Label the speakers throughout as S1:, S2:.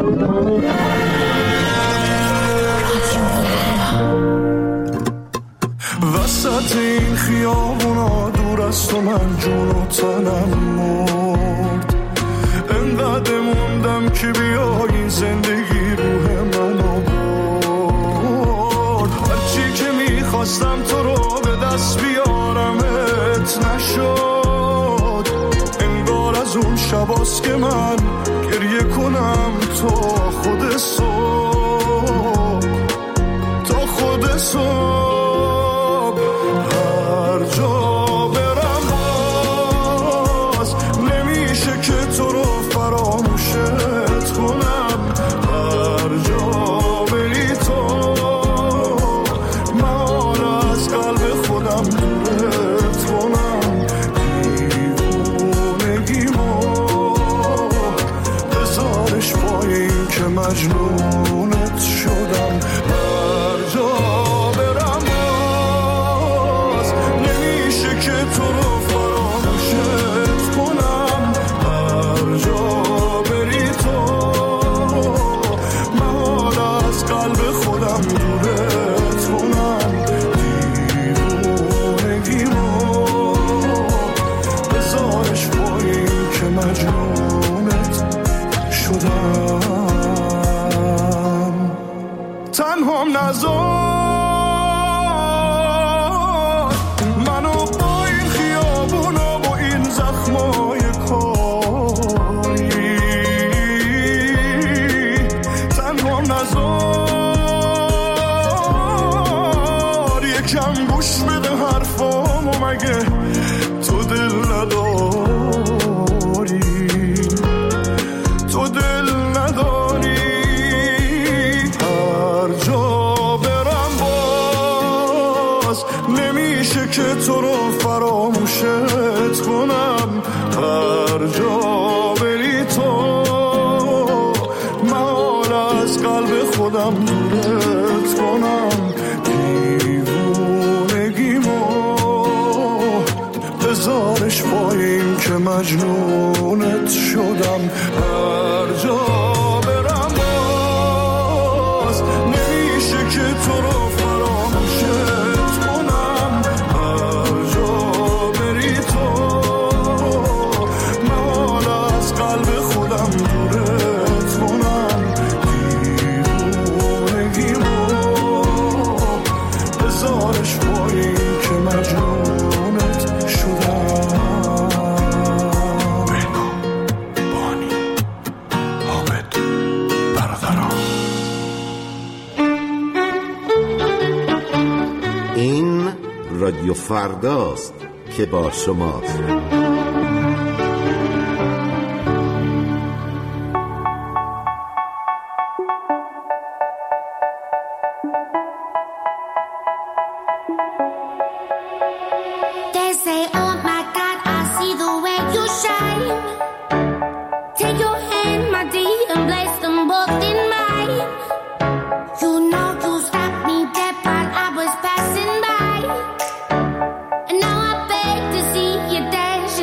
S1: وسط این خیابونا دور از تو من جون و تنم مرد، انقدر موندم که بیایی زندگی روح منو برد. هرچی که میخواستم تو رو به دست بیارمت نشد، انگار از اون شباست که من گریه کنم تا خود صبح، تا خود صبح. هر جا برم باز نمیشه که تو رو فراموشت کنم، هر جا بری تو من از قلب خودم دورت کنم. دیوونگیمو بذارش پایین که مجنونت شدم. هر جا برم باز نمیشه که تو رو فراموشت کنم، هر جا بری تو من از قلب خودم دورت کنم. دیوونگیمو بذارش پایین که مجنونت شدم. تنهام نذار منو با این خیابونا و این زخمای کاری، تنهام نذار یکم گوش بده حرفامو، مگه تو دل نداری، تو دل نداری. هر جا برم باز نمیشه که تو رو فراموشت کنم، هر جا بری تو من از قلب خودم دورت کنم. دیوونگیمو بذارش پایین که مجنونت شدم. هر جا برم باز نمیشه که تو رو فراموشت کنم، هر جا بری تو من از قلب خودم دورت کنم. دیوونگیمو بذارش پایین که مجنونت شدم.
S2: این رادیو فرداست که با شماست.
S3: They say, oh my God, I see the way you shine. Take your hand, my dear, and place them both in mine. You know you stopped me dead while I was passing by, and now I beg to see you dance.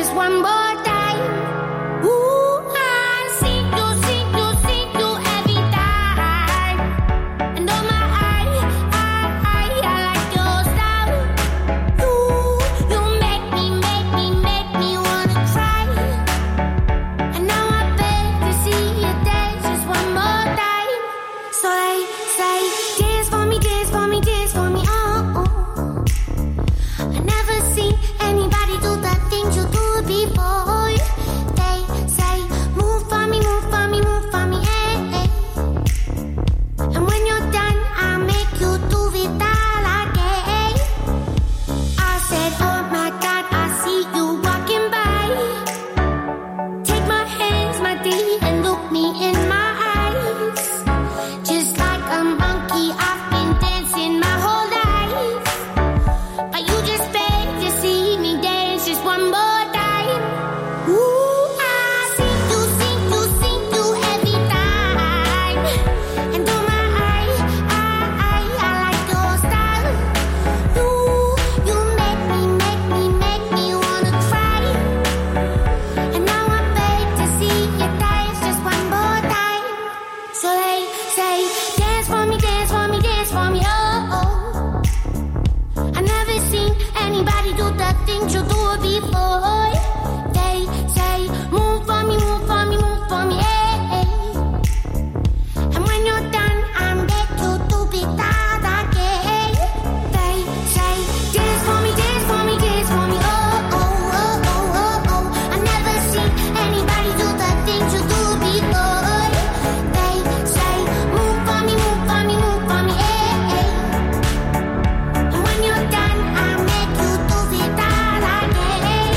S3: do the things you do before. They say, move for me, move for me, move for me, hey. And when you're done, I make you do it that again. They say, dance for me, dance for me, dance for me, oh, oh, oh, oh, oh, oh. I never seen anybody do the things you do before. They say, move for me, move for me, move for me, hey. And when you're done, I make you do it that again.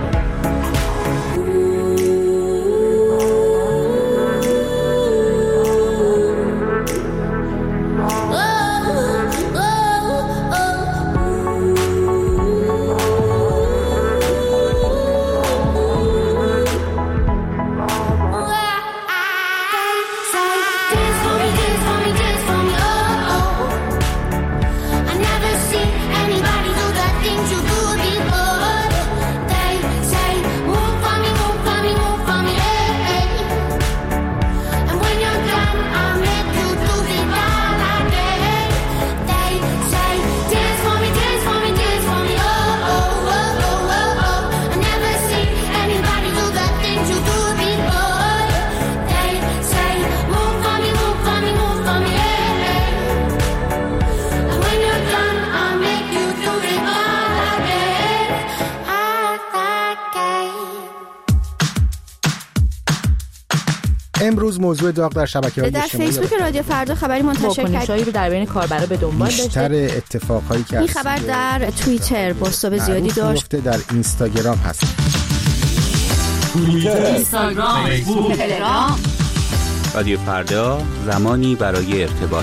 S4: امروز موضوع داغ در شبکه‌های
S5: در
S4: اجتماعی
S5: فیسبوک رادیو فردا خبری منتشر
S6: واکنش‌هایی رو در بین کاربرا به دنبال داشته.
S4: بیشتر اتفاقایی که
S5: این خبر در توییتر بازتاب زیادی داشت.
S4: در اینستاگرام هست.
S7: توییتر، اینستاگرام، فیسبوک، تلگرام.
S8: رادیو فردا، زمانی برای ارتباط.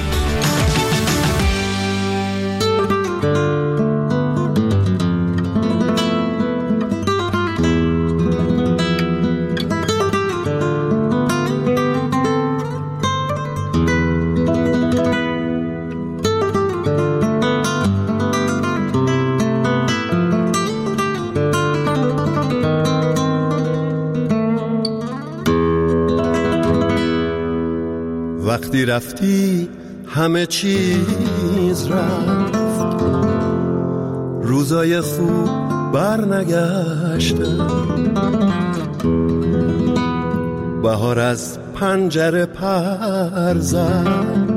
S1: وقتی رفتی همه چیز رفت، روزای خوب برنگشتن، بهار از پنجره پر زد،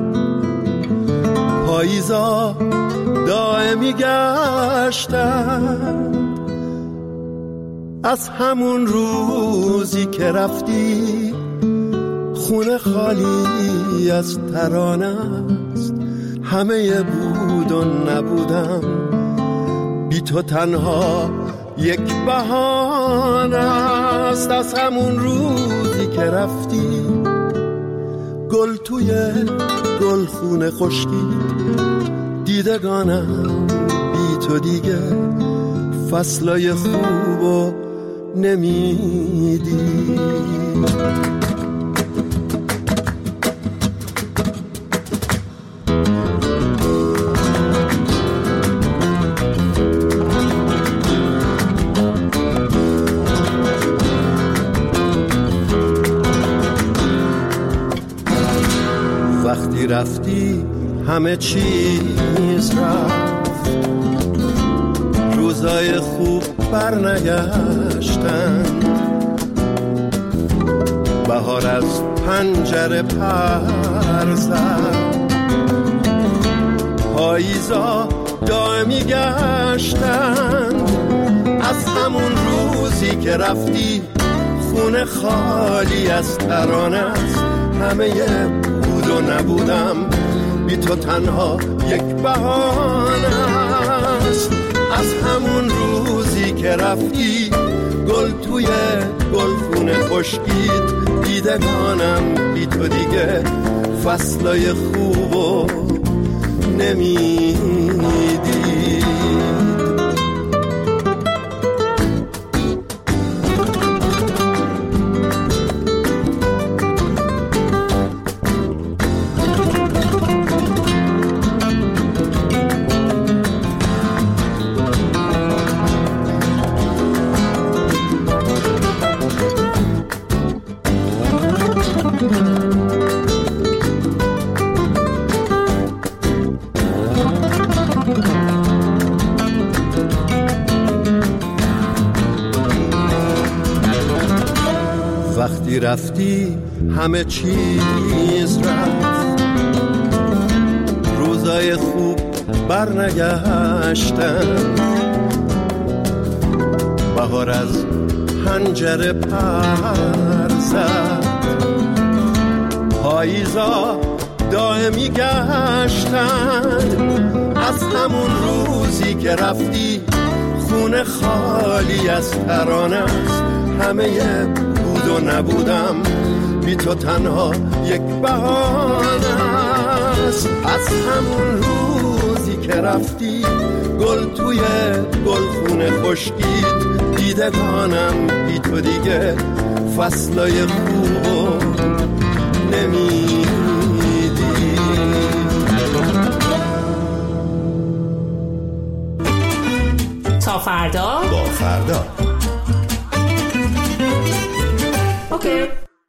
S1: پاییزا دائمی گشتن. از همون روزی که رفتی خونه خالی از ترانه است، همه بود و نبودم، بی تو تنها یک بهانه است. از همون روزی که رفتی گل توی گلخونه خشکید، دیدگانم بی تو دیگه فصلای خوبو نمیدی. وقتی رفتی همه چیز رفت، روزای خوب برنگشتن، بهار از پنجره پر زد، پاییزا دائمی گشتن. از همون روزی که رفتی خونه خالی از ترانه است، همه بود و نبودم، بی تو تنها یک بهانه است. از همون روزی که رفتی گل توی گلخونه خشکید، دیدگانم بی تو دیگه فصلای خوبو نمیدی.
S9: وقتی رفتی همه چیز رفت، روزای خوب برنگشتن، بهار از پنجره پر زد، پاییزا دائمی گشتن. از همون روزی که رفتی خونه خالی از ترانه است، همه بود و نبودم بی تو تنها یک بهانه است. از همون روزی که رفتی گل توی گلخونه خشکید، دیدگانم بی تو دیگه فصلای خوب نمیدی.
S6: تا فردا
S2: با فردا.
S6: اوکی.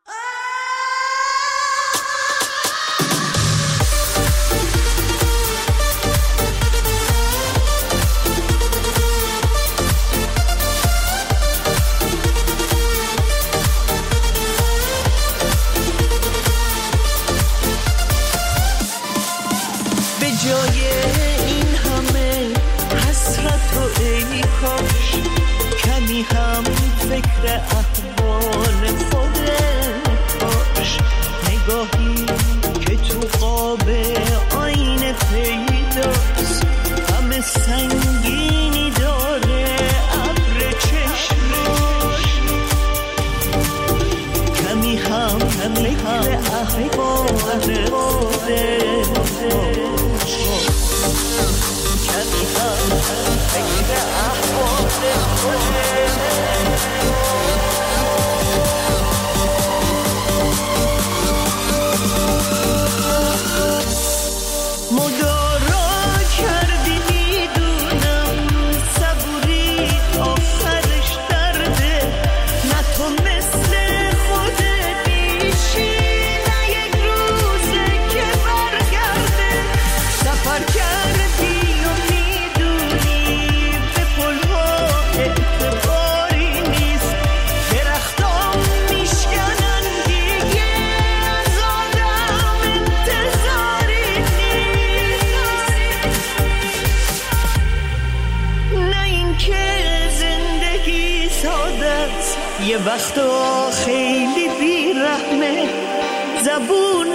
S10: یه وقتا خیلی بیرحمه، زبون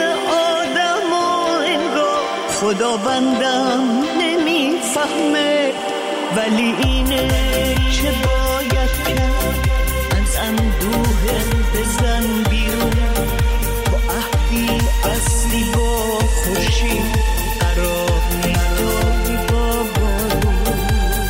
S10: آدم و انگار خداوندم نمیفهمه، ولی اینه چه باید کرد، از اندوه بزن بیرون، با عهدی اصلی با خوشی قرار میدادی با بارون،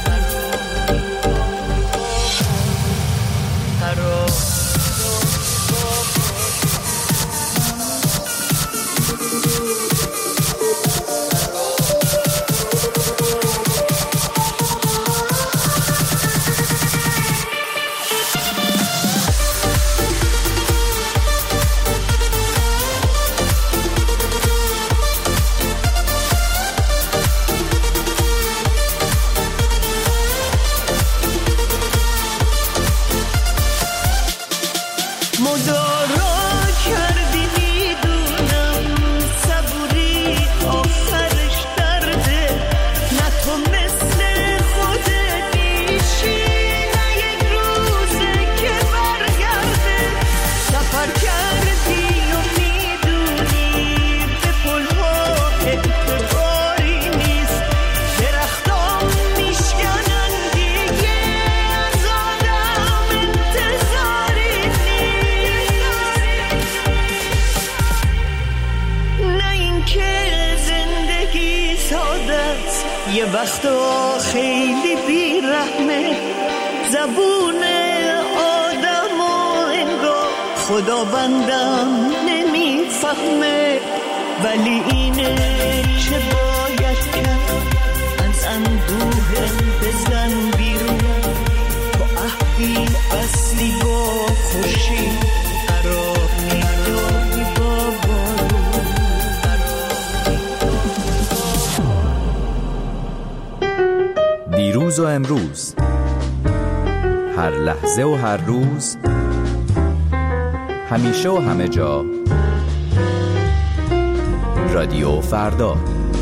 S10: یه وقتا خیلی بیرحمه، زبون آدم و انگار خداوندم نمیفهمه، ولی اینه چه باید کرد، از اندوه بزن بیرون، با عهدی اصلی با خوشی قرار میدادی با بارون.
S11: دیروز و امروز، هر لحظه و هر روز
S8: همیشه و همه جا. رادیو فردا.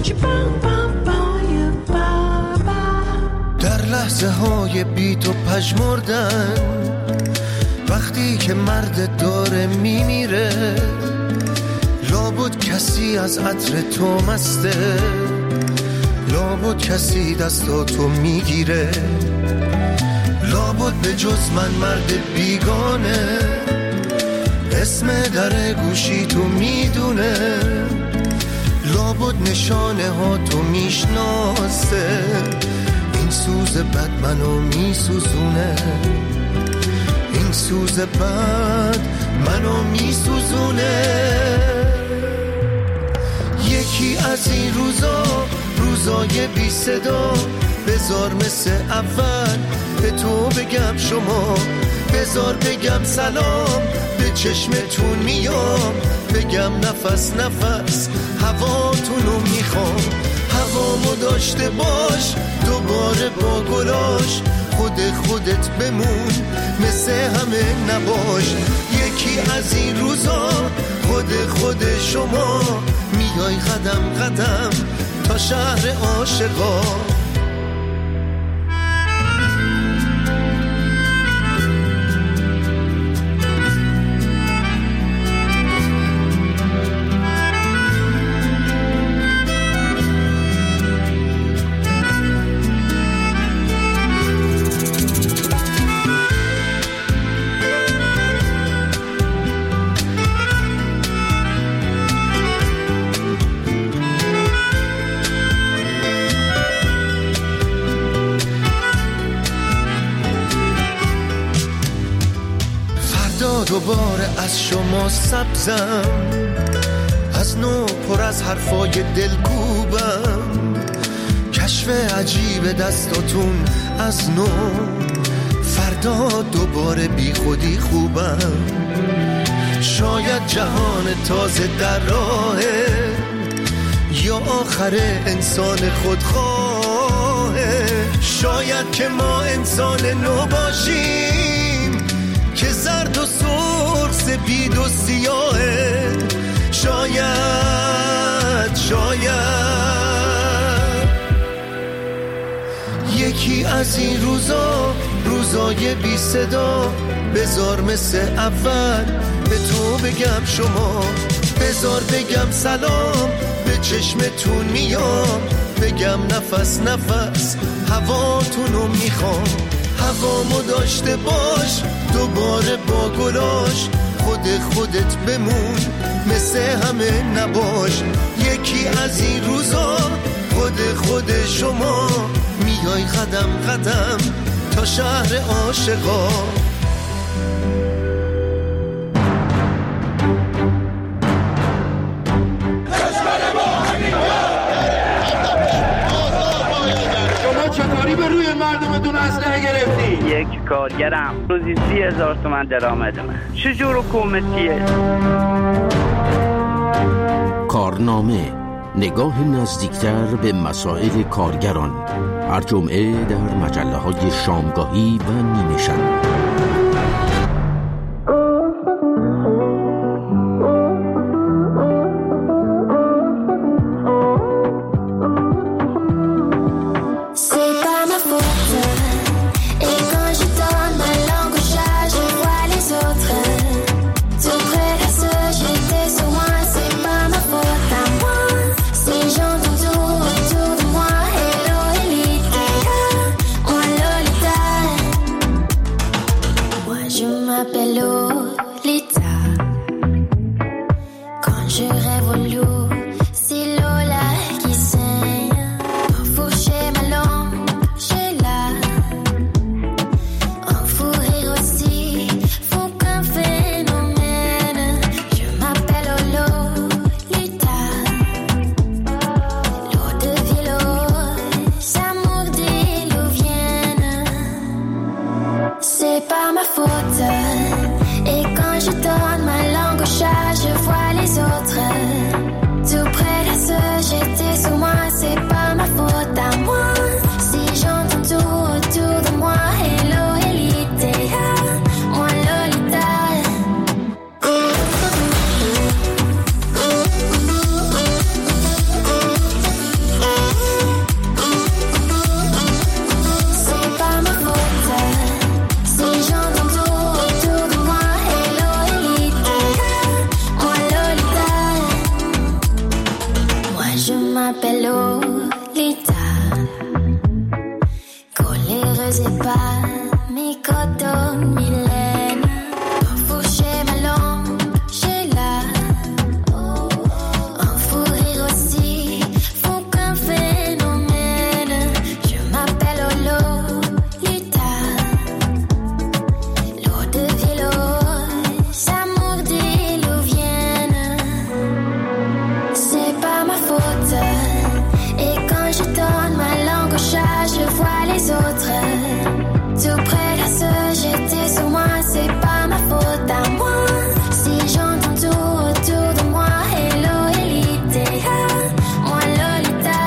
S9: در لحظه های بی تو پژمردن، وقتی که مرد داره میمیره، لابد کسی از عطر تو مسته، لابد کسی دستاتو میگیره، لابد به جز من مرد بیگانه اسم در گوشی تو میدونه، لابد نشانه ها تو میشناسه، این سوز بد منو میسوزونه، این سوز بد منو میسوزونه. یکی از این روزای بی صدا، بذار مثل اول به تو بگم شما، بذار بگم سلام، به چشمتون میام، بگم نفس نفس هواتونو میخوام، هوامو داشته باش دوباره با گلاش، خودت بمون مثل همه نباش. یکی از این روزا خود شما، میای قدم قدم تا شهر عاشقا. دوباره از شما سبزم، از نو پر از حرفای دلکوبم، کشف عجیب دستاتون از نو، فردا دوباره بی خودی خوبم. شاید جهان تازه در راهه، یا آخر انسان خودخواهه، شاید که ما انسان نو باشیم که زرد و سرخ سپید و سیاهه، شاید یکی از این روزای بی صدا، بذار مثل اول به تو بگم شما، بذار بگم سلام، به چشمتون میام، بگم نفس نفس هواتونو میخوام، هوامو داشته باش دوباره با گلاش، خودت بمون مثل همه نباش. یکی از این روزا خود شما، میای قدم قدم تا شهر عاشقا.
S11: چطوری به روی مردمتون اسلحه گرفتی؟
S12: یک کارگرم روزی 30,000 تومان درآمدمه. چجور حکومتیه؟
S2: کارنامه، نگاه نزدیکتر به مسائل کارگران، هر جمعه در مجله‌های شامگاهی و نیمه شب.
S3: m'appelle Lolita. Coléreuse et pas mes coton Mylène. Enfourcher ma langue, j'ai là. En fou rire aussi, font qu'un phénomène. Je m'appelle Lolita. L'eau de vélo, ça m'ourdit l'eau vienne. C'est pas ma faute. Et quand je donne ma langue au chat, je vois les autres. Tout près de ce jeter sur moi, c'est pas ma faute à moi. Si j'entends tout autour de moi, hello Elita, moi Lolita.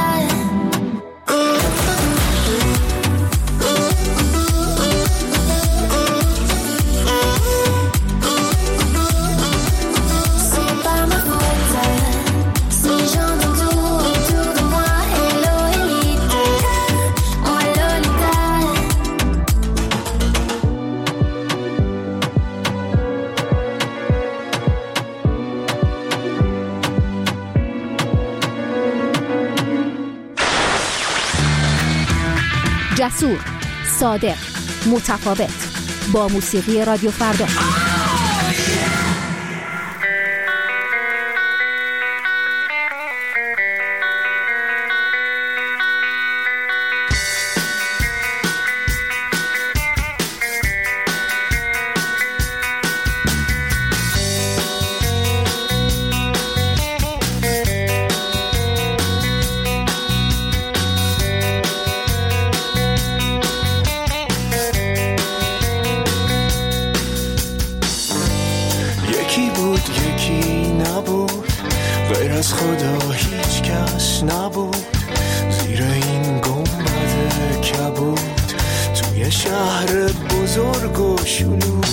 S3: C'est pas ma faute. Si j'entends tout autour de moi, hello Elita, moi Lolita.
S13: جسور، صادق، متفاوت، با موسیقی رادیو فردا.
S1: یکی بود یکی نبود، غیر از خدا هیچ کس نبود. زیر این گنبد کبود توی شهر بزرگ و شلوغ،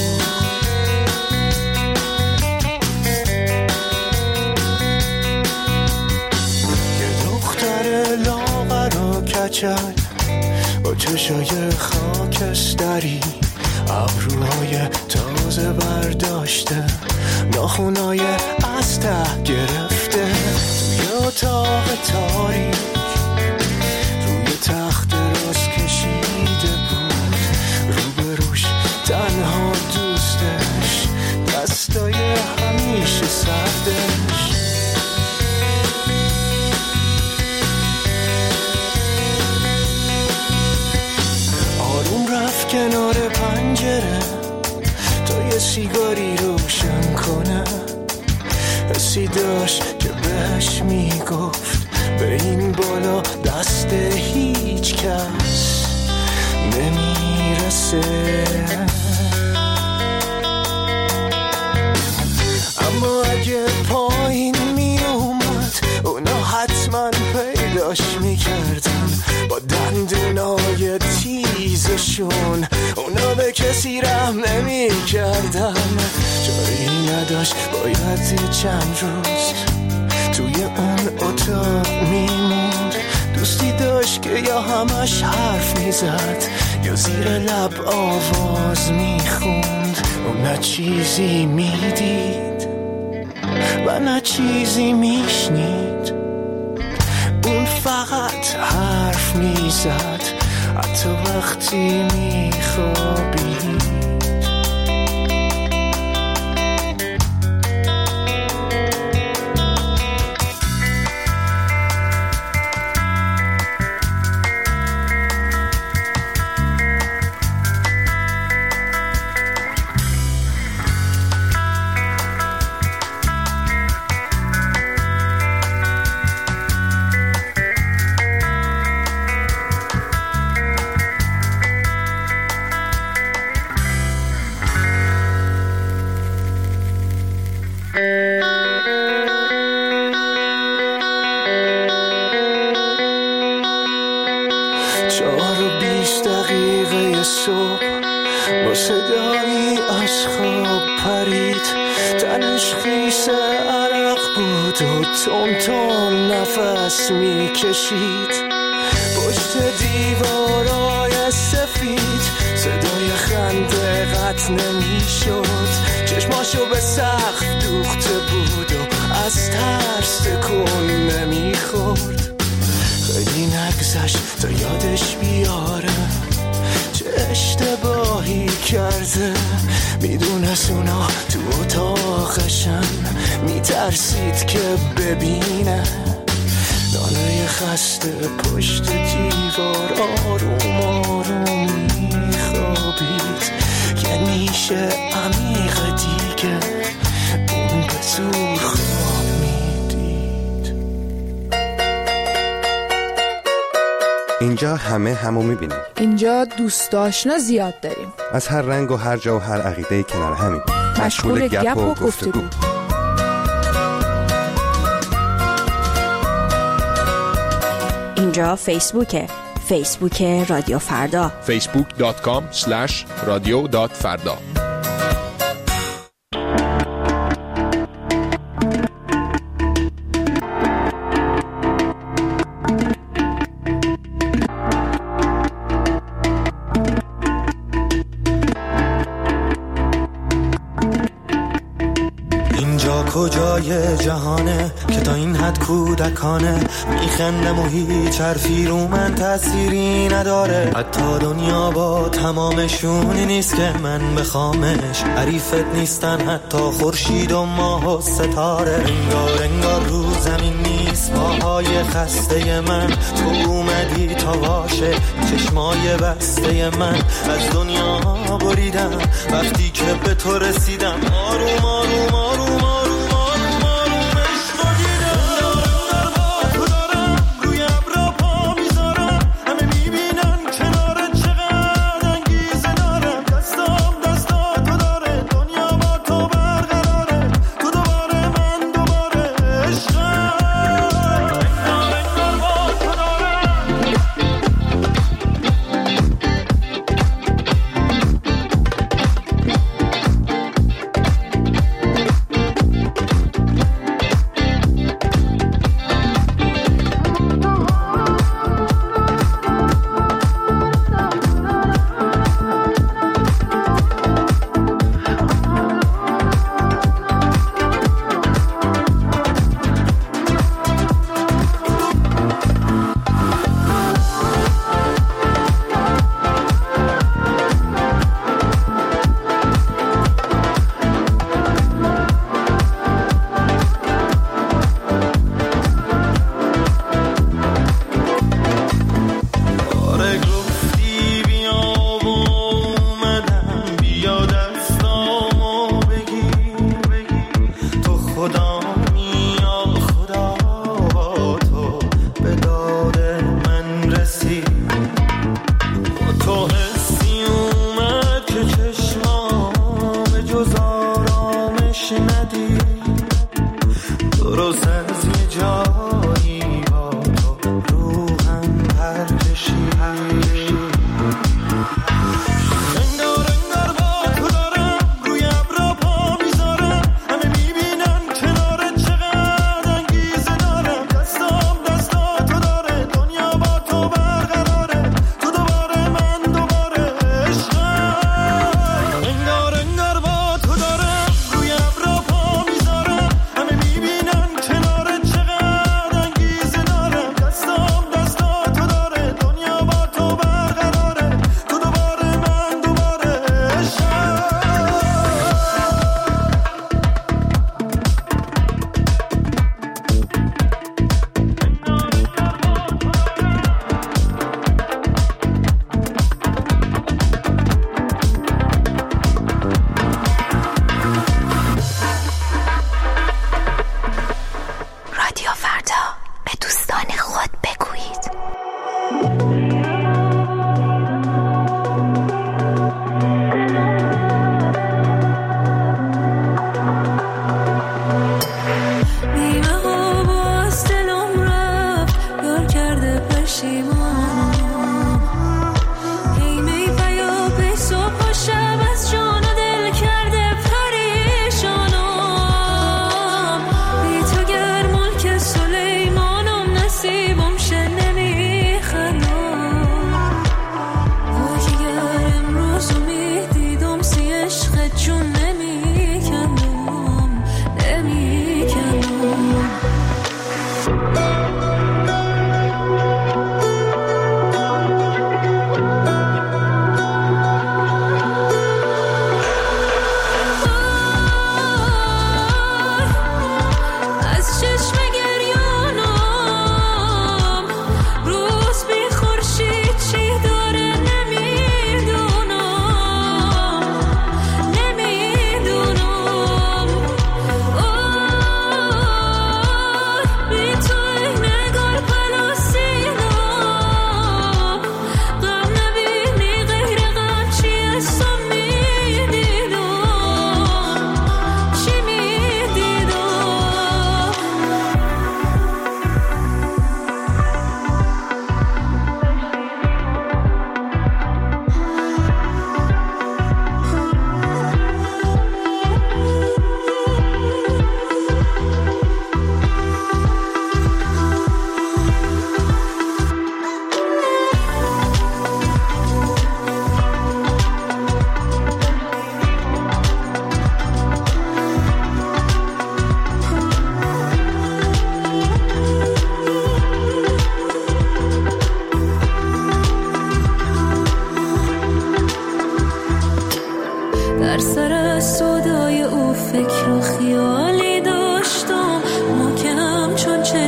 S1: یه دختر لاغر و کچل با چشای خاکستری، ابروهای تازه برداشته، ناخونای از ته گرفته. توی اتاق تاریک روی تخت راست کشیده بود، روبروش تنها دوستش، دستای همیشه سردش. آروم رفت کنار پنجره تا یه سیگاری روشن کنه. حسی داشت که بهش میگفت به این بالا دست هیچ کس نمیرسه. اما اگه پایین میومد اونا حتما پیداش میکردن، با دندونای تیزشون اونا به کسی رحم نمیکردن. جایی نداشت باید چند روز توی اون اتاق میموند. دوستی داشت که یا همش حرف میزد یا زیر لب آواز میخوند. اون نه چیزی میدید و نه چیزی میشنید، اون فقط حرف میزد حتی وقتی میخوابید. صبح با صدایی از خواب پرید، تنش خیس عرق بود و تون تون نفس میکشید. پشت دیوارای سفید صدای خنده قطع نمیشد، چشماشو به سقف دوخته بود و از ترس تکون نمیخورد. اونا تو اتاقشن، میترسید که ببینه ناله خسته پشت دیوار آروم آروم میخوابید. یه نیشه عمیق دیگه اون به زور خواب میدید.
S14: اینجا همو میبینیم.
S15: اینجا دوست آشنا زیاد داریم،
S14: از هر رنگ و هر جا و هر عقیده کنار همین،
S15: مشغول گپ و گفتگو.
S5: اینجا فیسبوک رادیو فردا،
S16: facebook.com/radio.farda.
S9: کجای جهانه که تا این حد کودکانه، میخندم و هیچ حرفی رو من تأثیری نداره. حتی دنیا با تمامشونی نیست که من بخوامش، حریفت نیستن حتی خورشید و ماه و ستاره. انگار رو زمین نیست پاهای خسته من، تو اومدی تا باشه چشمای بسته من. از دنیا بریدم وقتی که به تو رسیدم، آروم آروم آروم آروم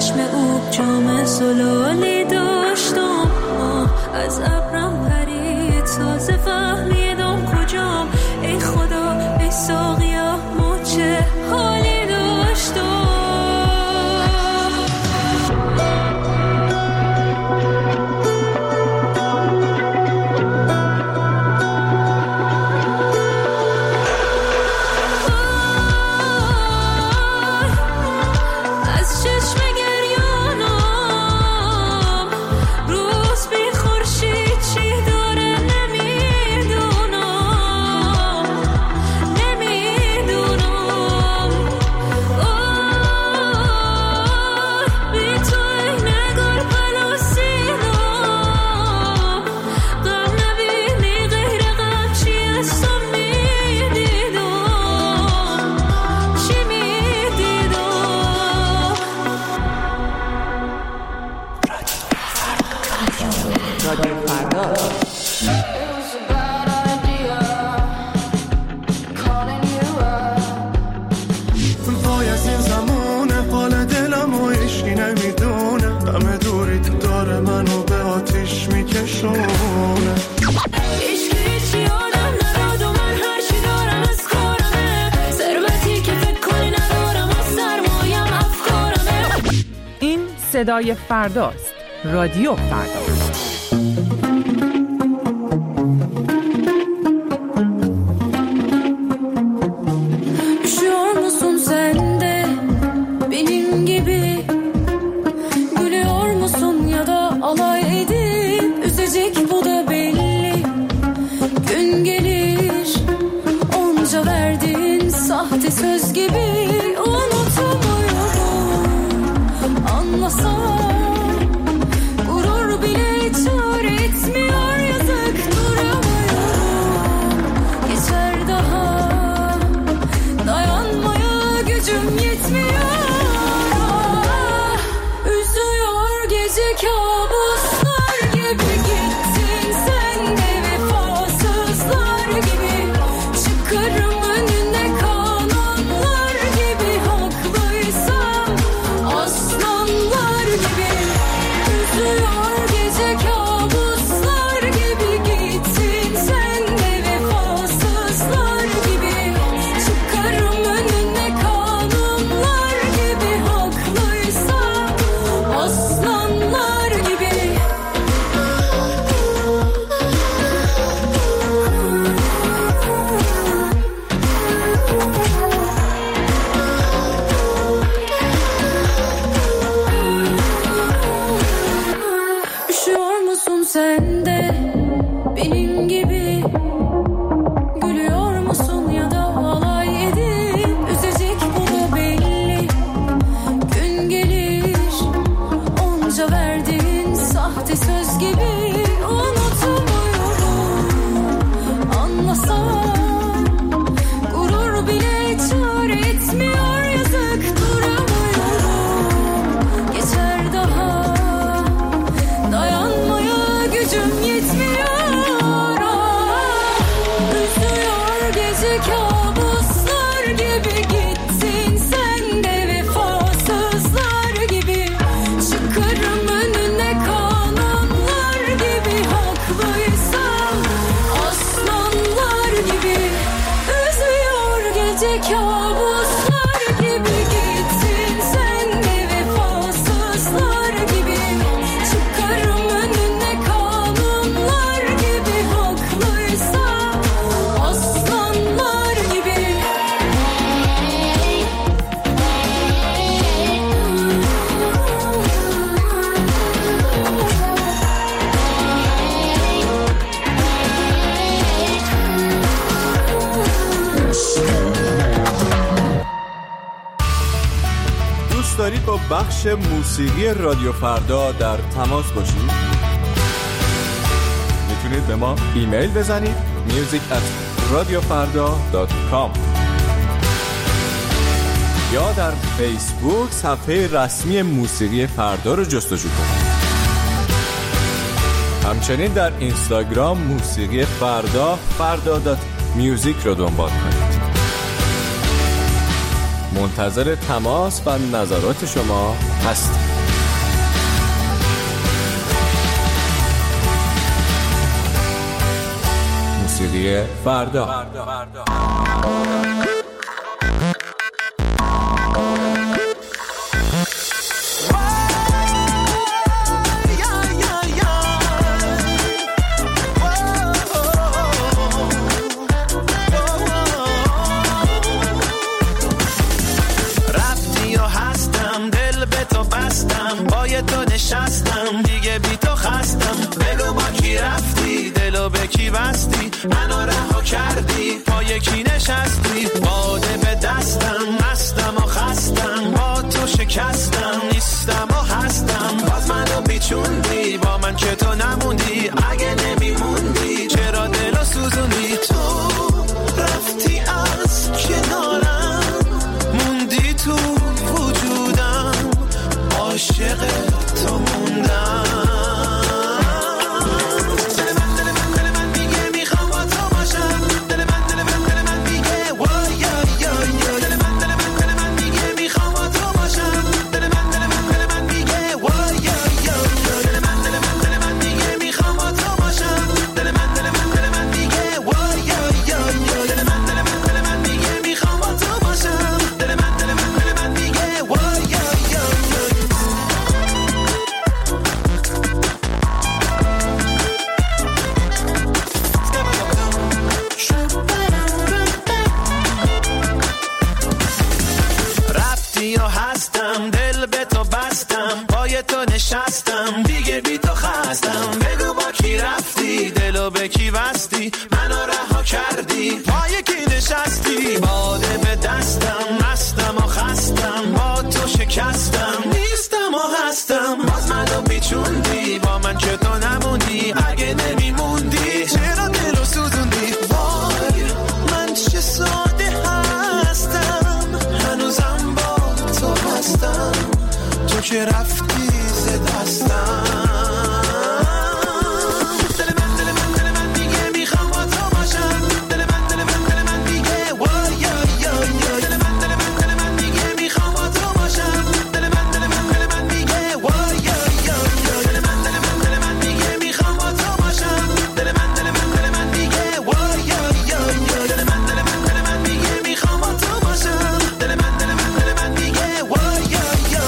S16: چشم او جام زلالی داشتم، از ابرم پرید تازه فهمیدم کجام. ای خدا ای ساقیا ما چه حالی داشتم.
S17: صدای فرداست. رادیو فردا.
S16: Üşüyor musun sen de benim gibi? Gülüyor musun ya da alay edip üzecek, bu da belli. Gün gelir onca verdiğin sahte söz gibi unutamıyorum. Anlasam gurur bile çare etmiyor, yazık duramıyorum. Geçer daha dayanmaya gücüm yetmiyor. Üzüyor gece kabuslar gibi, gittin sen de vefasızlar gibi. Çıkarım önüne kanunlar gibi, haklıysam aslanlar gibi. Üzüyor gece kabuslar gibi, gittin sen de vefasızlar gibi. Çıkarım önüne kanunlar gibi, haklıysam aslanlar gibi. Üşüyor musun sen de benim gibi? Gülüyor musun ya da alay edip üzecek, bu da belli. Gün gelir onca verdiğin sahte söz gibi unutamıyorum. Anlasam gurur bile çare etmiyor, yazık duramıyorum. Geçer daha dayanmaya gücüm yetmiyor. Üzüyor gece kabuslar gibi, gittin sen de vefasızlar gibi. Çıkarım önüne kanunlar gibi, haklıysam aslanlar gibi. Üzüyor gece kabuslar gibi, gittin sen de vefasızlar gibi. Çıkarım önüne kanunlar gibi, haklıysam aslanlar gibi.
S18: دوست دارید با بخش موسیقی رادیو فردا در تماس باشید؟ میتونید به ما ایمیل بزنید music@radiofarda.com یا در فیسبوک صفحه رسمی موسیقی فردا رو جستجو کنید. همچنین در اینستاگرام موسیقی فردا فردا.music رو دنبال کنید. منتظر تماس و نظرات شما هستیم. موسیقی فردا.
S9: تو نشستم دیگه بی تو خستم، بگو با کی رفتی دلو به کی بستی، منو رها کردی پای کی نشستی، باده به دستم مستم و خستم، با تو شکستم نیستم و هستم، باز منو بیچوندی با من که تو نموندی، اگه نمیموندی چرا دلو سوزوندی، تو رفتی از کنارم موندی تو وجودم، عاشق تو موندم، دل من میگه میخوام با تو باشم، دل من میگه وای یا یا، دل من میگه میخوام با تو باشم، دل من میگه وای یا یا، دل من میگه میخوام با تو باشم، دل من میگه وای یا یا، دل من میگه میخوام با تو باشم، دل من میگه وای یا یا. هستم دل به تو بستم پای تو نشستم دیگه بی تو خستم، بگو با کی رفتی دلو به کی بستی، منو رها کردی پای کی نشستی، باده به دستم مستم و خستم، با تو شکستم نیستم و هستم، باز منو بیچوندی با من که تو نموندی، اگه نمیموندی چرا دلو سوزوندی، وای من چه ساده هستم هنوزم با تو هستم، تو که رفتی ز دستم، دل من میگه میخوام با تو باشم، دل من میگه وای یا یا، دل من میگه میخوام با تو باشم، دل من میگه وای یا یا، دل من میگه میخوام با تو باشم، دل من میگه وای یا یا، دل من میگه میخوام با تو باشم، دل من میگه وای یا یا.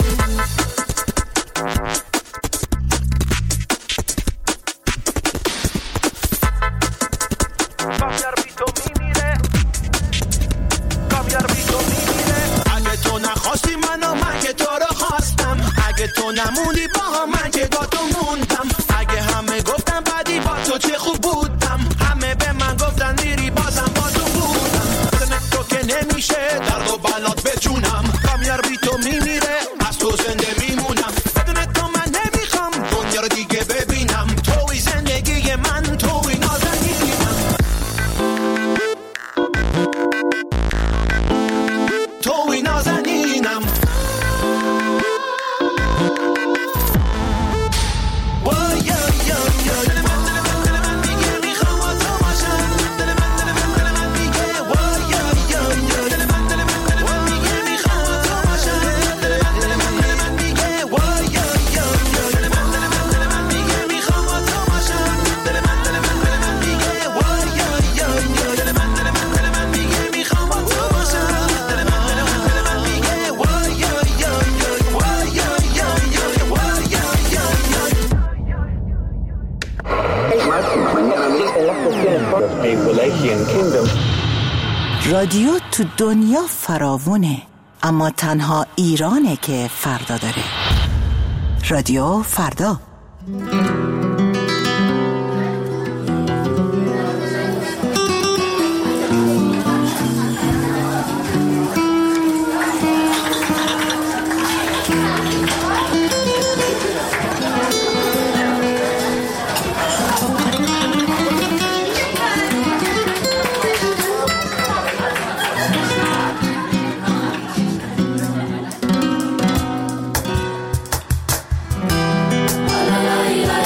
S9: اگه تو نخواستی منو من که تو رو خواستم، اگه تو نموندی با من که با تو موندم، اگه همه گفتم بعدی با تو چه خوب بودم، همه به من گفتن میری بازم با تو بودم، بدون تو که نمیشه درد و بلات به جونم، کامیار بی تو میمیره از تو زنده میمونم، بدون تو من نمیخوام دنیا رو دیگه ببینم، توی زندگی من توی نازنینم، توی نازنینم، وای یا یا یا، دل من میگه میخوام با تو باشم، دل من میگه وای یا یا، دل من میگه میخوام با تو باشم، دل من میگه وای یا یا، دل من میگه میخوام با تو باشم، دل من میگه وای یا یا، دل من میگه میخوام با تو باشم، دل من میگه وای یا یا، وای یا یا، وای یا یا.
S19: رادیو تو دنیا فراوونه، اما تنها ایرانه که فردا داره. رادیو فردا.
S16: La la la la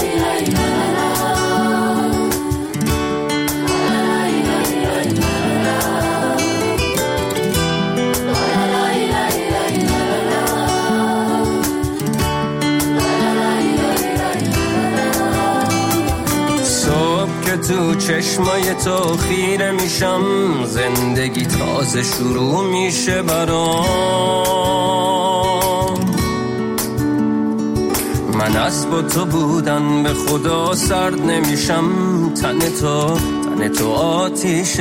S20: چشمای تو خیره میشم، زندگی تازه شروع میشه برام. من از با تو بودن به خدا سرد نمیشم، تن تو آتیش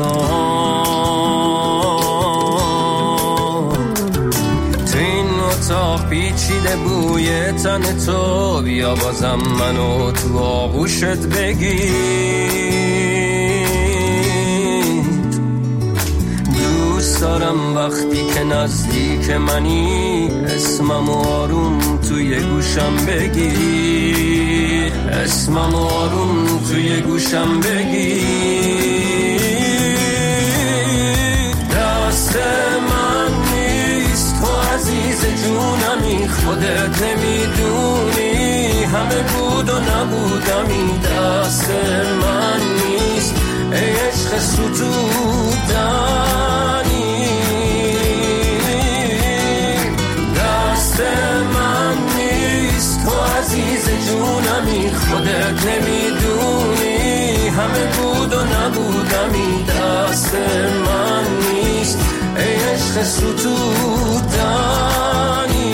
S20: برام. تو این اتاق پیچیده بوی تن تو، بیا بازم منو تو آغوشت بگیر. دوست دارم وقتی که نزدیک منی، اسمم آروم توی گوشم بگی، اسمم آروم توی گوشم بگی. دست من نیست تو عزیز جونمی، خودت نمیدونی همه بود و نبودمی. دست من نیست ای عشق ستودنی، دست من نیست تو عزیز جونمی، خودت نمیدونی همه بود و نبودمی. دست من نیست ای عشق ستودنی.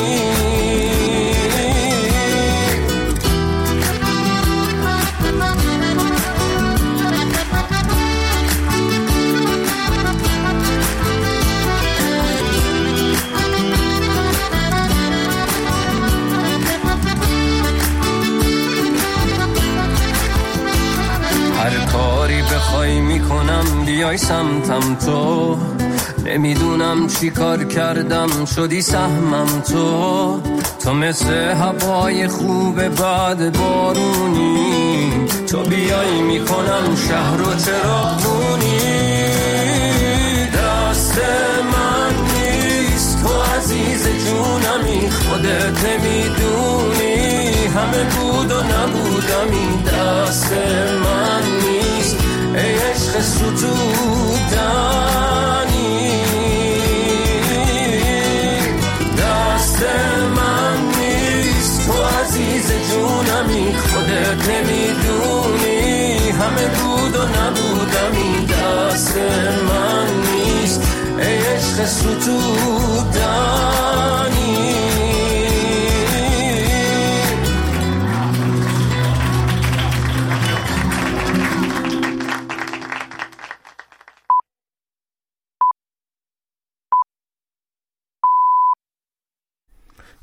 S20: هر کاری بخوای میکنم بیای سمتم تو، نمیدونم چی کار کردم شدی سهمم تو. تو مثل هوای خوب بعد بارونی، تو بیای میکنم شهر و چراغونی. دست من نیست تو عزیز جونمی، خودت نمیدونی همه بود و نبودمی. دست من نیست ای عشق ستودنی، دست من نیست تو عزیز جونمی، خودت نمیدونی همه بود و نبودمی. دست من نیست ای عشق ستودنی.